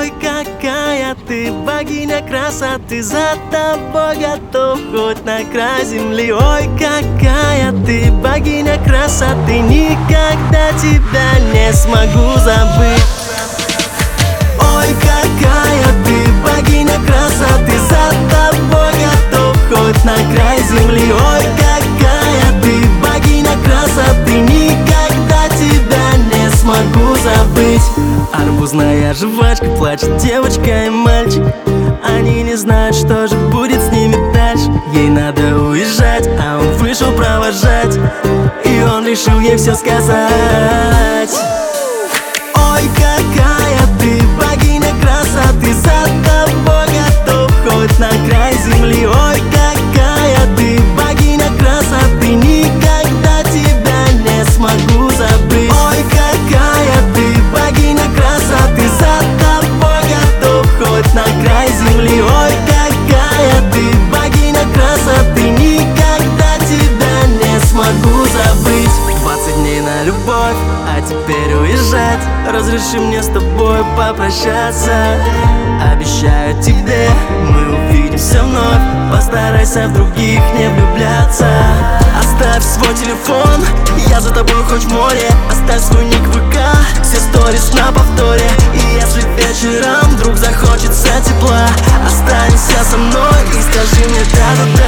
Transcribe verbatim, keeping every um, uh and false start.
Ой, какая ты богиня красоты, за тобой готов хоть на край земли. Ой, какая ты богиня красоты, никогда тебя не смогу забыть. Ой, какая ты богиня красоты, за тобой готов хоть на край земли. Ой, какая ты богиня красоты, никогда тебя не смогу забыть. Арбузная жвачка, плачет девочка и мальчик. Они не знают, что же будет с ними дальше. Ей надо уезжать, а он вышел провожать, и он решил ей все сказать. Ой, какая ты богиня красоты, за тобой готов хоть на край земли. Ой, какая ты богиня красоты, никогда тебя не смогу забыть. Ой, какая ты богиня красоты, за тобой готов хоть на край земли. Ой, какая ты богиня красоты, никогда тебя не смогу забыть. Двадцать дней на любовь, а теперь уезжать. Разреши мне с тобой попрощаться. Обещаю тебе, мы увидимся вновь. Постарайся в других не влюбляться. Оставь свой телефон, я за тобой хоть в море. Оставь свой ник в ВК, все сторис на повторе. И если вечером вдруг захочется тепла, останься со мной и скажи мне да-да-да.